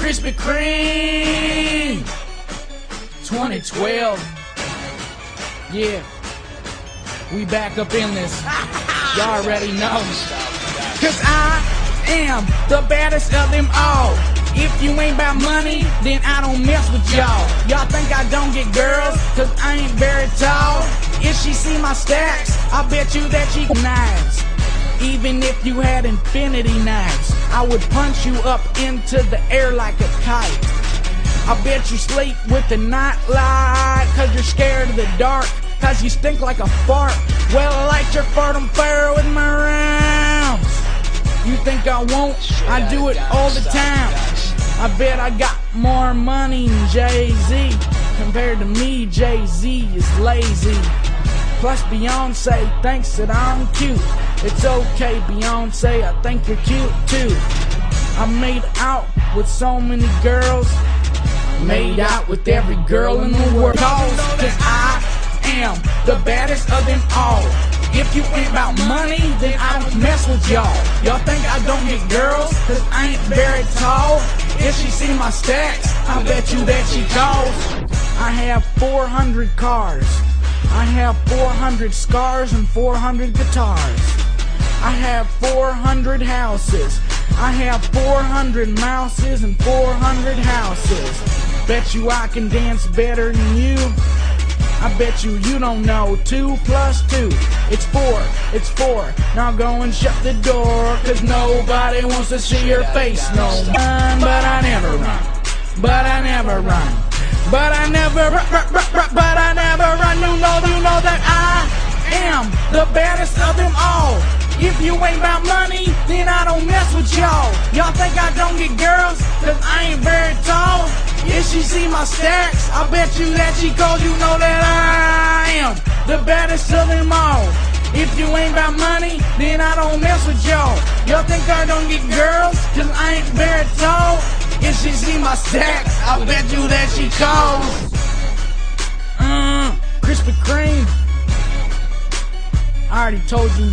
Krispy Kreme 2012. Yeah, we back up in this. Y'all already know. Cause I am the baddest of them all. If you ain't about money, then I don't mess with y'all. Y'all think I don't get girls, cause I ain't very tall. If she see my stacks, I bet you that she knives. Even if you had infinity knives, I would punch you up into the air like a kite. I bet you sleep with the night light, cause you're scared of the dark, cause you stink like a fart. Well, I light your fart on fire with my rhymes. You think I won't? I do it all the time. I bet I got more money than Jay-Z. Compared to me, Jay-Z is lazy. Plus Beyonce thinks that I'm cute. It's okay, Beyonce, I think you're cute too. I made out with so many girls. I made out with every girl in the world. Cause I am the baddest of them all. If you ain't about money, then I don't mess with y'all. Y'all think I don't get girls, cause I ain't very tall. If she see my stacks, I bet you that she calls. I have 400 cars. I have 400 scars and 400 guitars. I have 400 houses. I have 400 mouses and 400 houses. Bet you I can dance better than you. I bet you don't know 2 plus 2. It's 4, it's 4. Now go and shut the door, cause nobody wants to see your face no more. But I never run. But I never run. But I never but I never run. You know that I am the baddest of them all. If you ain't about money, then I don't mess with y'all. Y'all think I don't get girls, cause I ain't very tall. If she see my stacks, I bet you that she calls. You know that I am the baddest of them all. If you ain't about money, then I don't mess with y'all. Y'all think I don't get girls, cause I ain't very tall. If she see my stacks, I bet you that she calls. Krispy Kreme. I already told you